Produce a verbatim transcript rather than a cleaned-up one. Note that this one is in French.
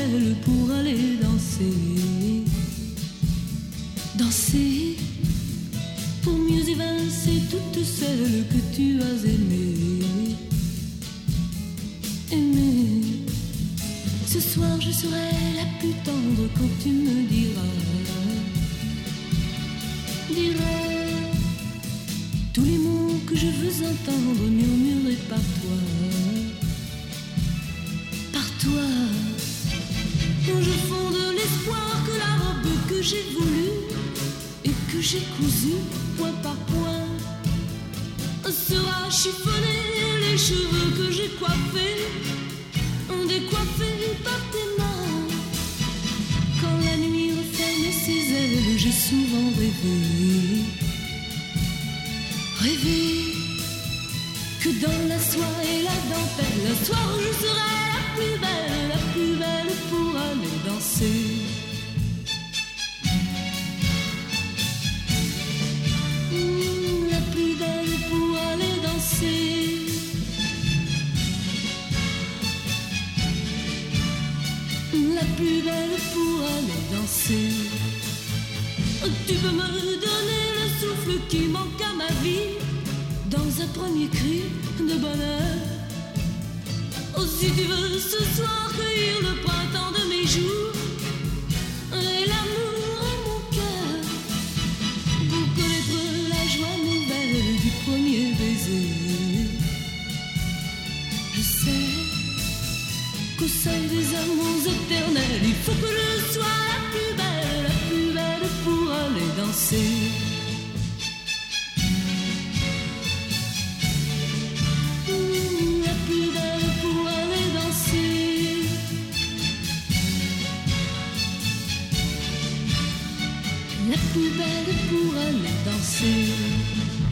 belle pour aller danser. Danser pour mieux évincer toutes celles que tu as aimées. Aimer. Ce soir je serai la plus tendre quand tu me diras. Diras tous les mots que je veux entendre murmurés par toi. Par toi. Je fonde l'espoir que la robe que j'ai voulue et que j'ai cousue point par point sera chiffonnée. Les cheveux que j'ai coiffés, décoiffés par tes mains. Quand la nuit referme ses ailes, j'ai souvent rêvé, rêvé que dans la soie et la dentelle, un soir je serai la plus belle, la plus belle pour aller danser. Mmh, la plus belle pour aller danser. La plus belle pour aller danser. Tu peux me donner le souffle qui manque à ma vie dans un premier cri de bonheur. Oh, si tu veux ce soir cueillir le printemps de mes jours et l'amour en mon cœur, pour connaître la joie nouvelle du premier baiser. Je sais qu'au seuil des amours éternels, il faut que je sois la plus belle, la plus belle pour aller danser. Mmh, la plus belle pour aller danser. La plus belle pour aller danser.